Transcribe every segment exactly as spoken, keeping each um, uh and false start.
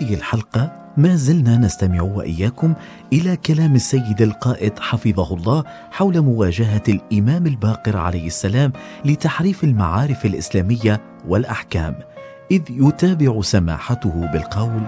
هذه الحلقة ما زلنا نستمع وإياكم إلى كلام السيد القائد حفظه الله حول مواجهة الإمام الباقر عليه السلام لتحريف المعارف الإسلامية والأحكام، إذ يتابع سماحته بالقول: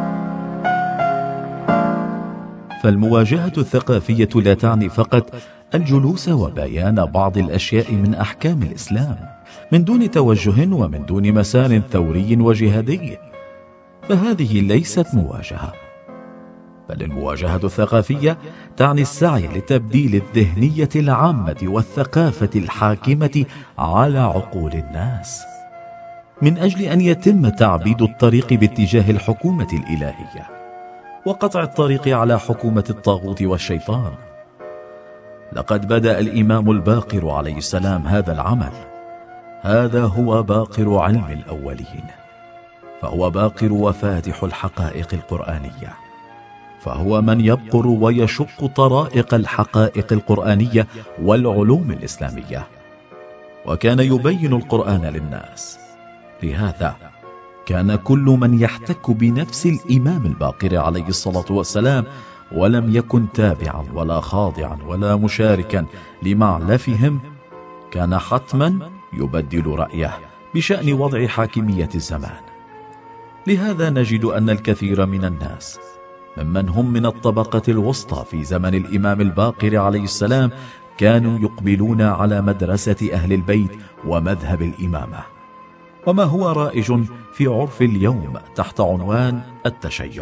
فالمواجهة الثقافية لا تعني فقط الجلوس وبيان بعض الأشياء من أحكام الإسلام من دون توجه ومن دون مسار ثوري وجهادي، فهذه ليست مواجهة، بل المواجهة الثقافية تعني السعي لتبديل الذهنية العامة والثقافة الحاكمة على عقول الناس، من أجل أن يتم تعبيد الطريق باتجاه الحكومة الإلهية وقطع الطريق على حكومة الطاغوت والشيطان. لقد بدأ الإمام الباقر عليه السلام هذا العمل. هذا هو باقر علم الأولين، فهو باقر وفاتح الحقائق القرآنية، فهو من يبقر ويشق طرائق الحقائق القرآنية والعلوم الإسلامية، وكان يبين القرآن للناس. لهذا كان كل من يحتك بنفس الإمام الباقر عليه الصلاة والسلام ولم يكن تابعا ولا خاضعا ولا مشاركا لمعلفهم كان حتما يبدل رأيه بشأن وضع حاكمية الزمان. لهذا نجد أن الكثير من الناس ممن هم من الطبقة الوسطى في زمن الإمام الباقر عليه السلام كانوا يقبلون على مدرسة أهل البيت ومذهب الإمامة، وما هو رائج في عرف اليوم تحت عنوان التشيع.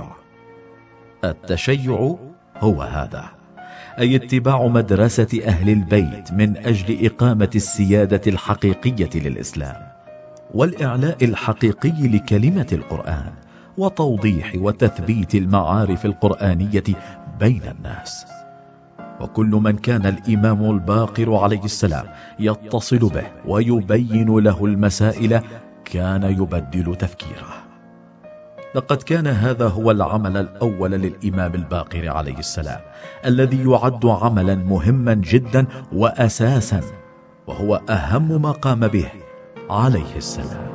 التشيع هو هذا، أي اتباع مدرسة أهل البيت من أجل إقامة السيادة الحقيقية للإسلام والإعلاء الحقيقي لكلمة القرآن وتوضيح وتثبيت المعارف القرآنية بين الناس. وكل من كان الإمام الباقر عليه السلام يتصل به ويبين له المسائل كان يبدل تفكيره. لقد كان هذا هو العمل الأول للإمام الباقر عليه السلام، الذي يعد عملا مهما جدا وأساسا، وهو أهم ما قام به عليه السلام.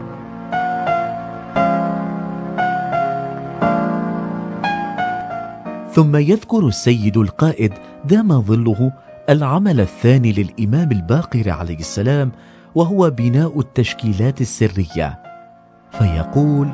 ثم يذكر السيد القائد دام ظله العمل الثاني للإمام الباقر عليه السلام، وهو بناء التشكيلات السرية، فيقول: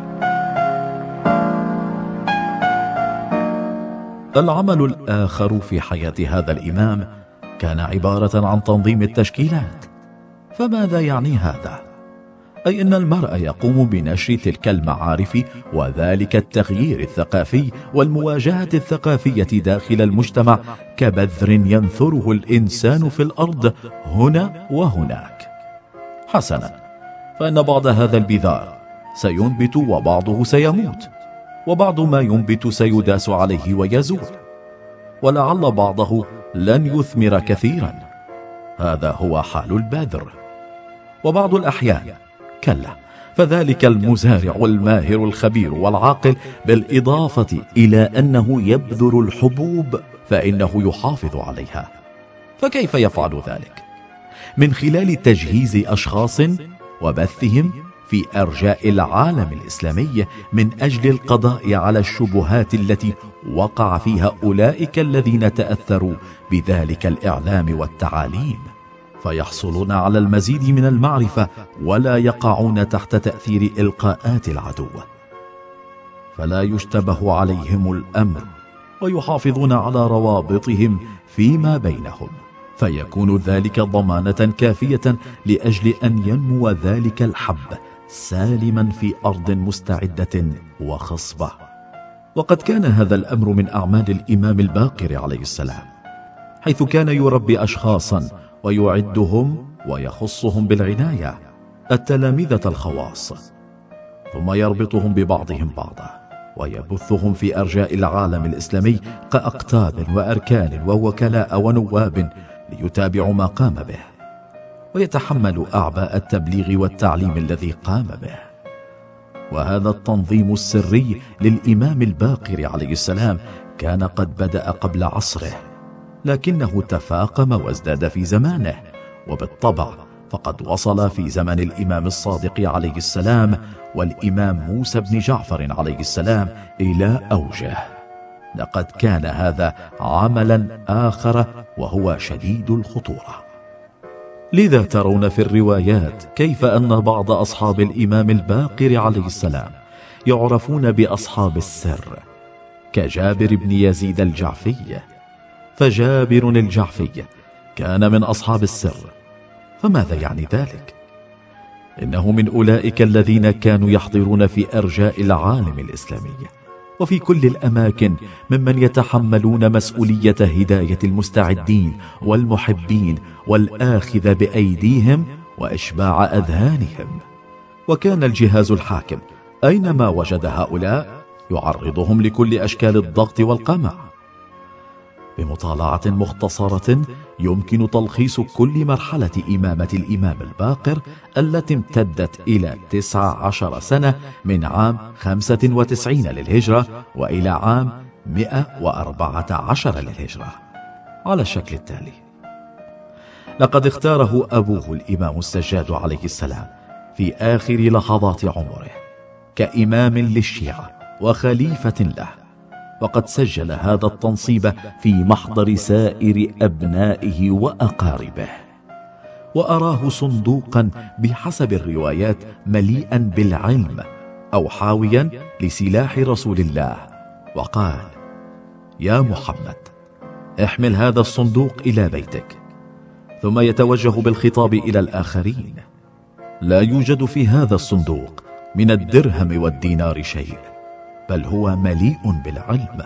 العمل الآخر في حياة هذا الإمام كان عبارة عن تنظيم التشكيلات. فماذا يعني هذا؟ أي أن المرء يقوم بنشر تلك المعارف وذلك التغيير الثقافي والمواجهة الثقافية داخل المجتمع كبذر ينثره الإنسان في الأرض هنا وهناك. حسنا، فإن بعض هذا البذار سينبت وبعضه سيموت، وبعض ما ينبت سيداس عليه ويزول، ولعل بعضه لن يثمر كثيرا. هذا هو حال البذر. وبعض الأحيان كلا، فذلك المزارع الماهر الخبير والعاقل، بالإضافة إلى أنه يبذر الحبوب فإنه يحافظ عليها. فكيف يفعل ذلك؟ من خلال تجهيز أشخاص وبثهم في أرجاء العالم الإسلامي من أجل القضاء على الشبهات التي وقع فيها أولئك الذين تأثروا بذلك الإعلام والتعاليم، فيحصلون على المزيد من المعرفة ولا يقعون تحت تأثير إلقاءات العدو، فلا يشتبه عليهم الأمر ويحافظون على روابطهم فيما بينهم، فيكون ذلك ضمانة كافية لأجل أن ينمو ذلك الحب سالما في أرض مستعدة وخصبة. وقد كان هذا الأمر من أعمال الإمام الباقر عليه السلام، حيث كان يربي أشخاصا ويعدهم ويخصهم بالعناية، التلامذة الخواص، ثم يربطهم ببعضهم بعضا ويبثهم في أرجاء العالم الإسلامي كأقطاب وأركان ووكلاء ونواب ليتابعوا ما قام به ويتحملوا أعباء التبليغ والتعليم الذي قام به. وهذا التنظيم السري للإمام الباقر عليه السلام كان قد بدأ قبل عصره، لكنه تفاقم وازداد في زمانه، وبالطبع فقد وصل في زمن الإمام الصادق عليه السلام والإمام موسى بن جعفر عليه السلام إلى أوجه. لقد كان هذا عملا آخر وهو شديد الخطورة. لذا ترون في الروايات كيف أن بعض أصحاب الإمام الباقر عليه السلام يعرفون بأصحاب السر، كجابر بن يزيد الجعفي. فجابر الجعفي كان من أصحاب السر. فماذا يعني ذلك؟ إنه من أولئك الذين كانوا يحضرون في أرجاء العالم الإسلامي وفي كل الأماكن ممن يتحملون مسؤولية هداية المستعدين والمحبين والآخذ بأيديهم وإشباع أذهانهم. وكان الجهاز الحاكم أينما وجد هؤلاء يعرضهم لكل أشكال الضغط والقمع. بمطالعة مختصرة يمكن تلخيص كل مرحلة إمامة الإمام الباقر التي امتدت إلى تسع عشر سنة من عام خمسة وتسعين للهجرة وإلى عام مئة وأربعة عشر للهجرة على الشكل التالي. لقد اختاره أبوه الإمام السجاد عليه السلام في آخر لحظات عمره كإمام للشيعة وخليفة له، وقد سجل هذا التنصيب في محضر سائر أبنائه وأقاربه، وأراه صندوقا بحسب الروايات مليئا بالعلم أو حاويا لسلاح رسول الله، وقال: يا محمد احمل هذا الصندوق إلى بيتك. ثم يتوجه بالخطاب إلى الآخرين: لا يوجد في هذا الصندوق من الدرهم والدينار شيء، بل هو مليء بالعلم.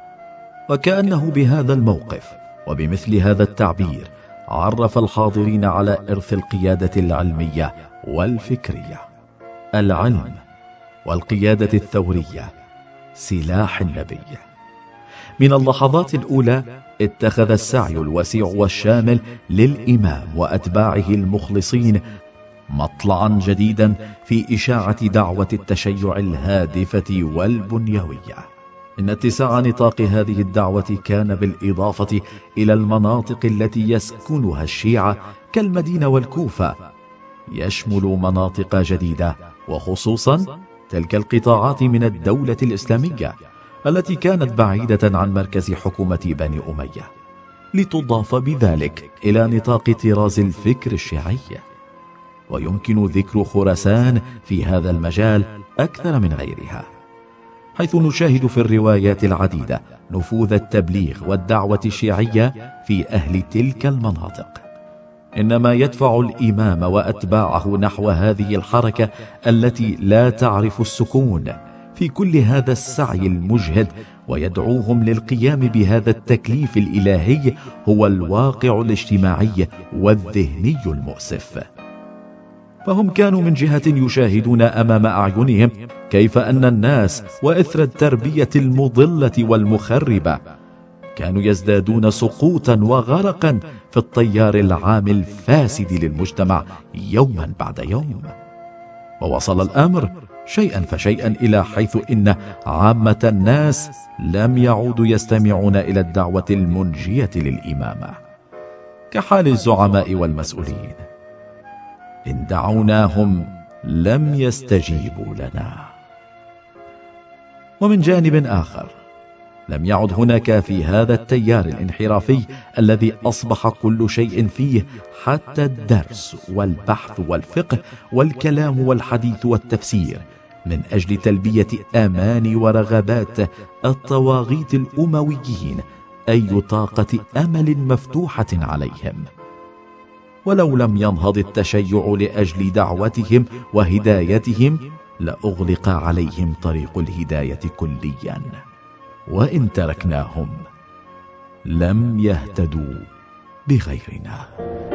وكأنه بهذا الموقف وبمثل هذا التعبير عرف الحاضرين على إرث القيادة العلمية والفكرية. العلم والقيادة الثورية سلاح النبي. من اللحظات الأولى اتخذ السعي الوسيع والشامل للإمام وأتباعه المخلصين مطلعا جديدا في إشاعة دعوة التشيع الهادفة والبنيوية. إن اتساع نطاق هذه الدعوة كان بالإضافة إلى المناطق التي يسكنها الشيعة كالمدينة والكوفة، يشمل مناطق جديدة وخصوصا تلك القطاعات من الدولة الإسلامية التي كانت بعيدة عن مركز حكومة بني أمية، لتضاف بذلك إلى نطاق طراز الفكر الشيعي. ويمكن ذكر خراسان في هذا المجال أكثر من غيرها، حيث نشاهد في الروايات العديدة نفوذ التبليغ والدعوة الشيعية في أهل تلك المناطق. إنما يدفع الإمام وأتباعه نحو هذه الحركة التي لا تعرف السكون في كل هذا السعي المجهد ويدعوهم للقيام بهذا التكليف الإلهي هو الواقع الاجتماعي والذهني المؤسف. فهم كانوا من جهة يشاهدون أمام أعينهم كيف أن الناس وإثر التربية المضلة والمخربة كانوا يزدادون سقوطا وغرقا في التيار العام الفاسد للمجتمع يوما بعد يوم. ووصل الأمر شيئا فشيئا إلى حيث إن عامة الناس لم يعودوا يستمعون إلى الدعوة المنجية للإمامة، كحال الزعماء والمسؤولين. إن دعوناهم لم يستجيبوا لنا. ومن جانب آخر لم يعد هناك في هذا التيار الانحرافي الذي أصبح كل شيء فيه حتى الدرس والبحث والفقه والكلام والحديث والتفسير من أجل تلبية آمال ورغبات الطواغيت الأمويين أي طاقة أمل مفتوحة عليهم. ولو لم ينهض التشيع لأجل دعوتهم وهدايتهم لأغلق عليهم طريق الهداية كليا، وإن تركناهم لم يهتدوا بغيرنا.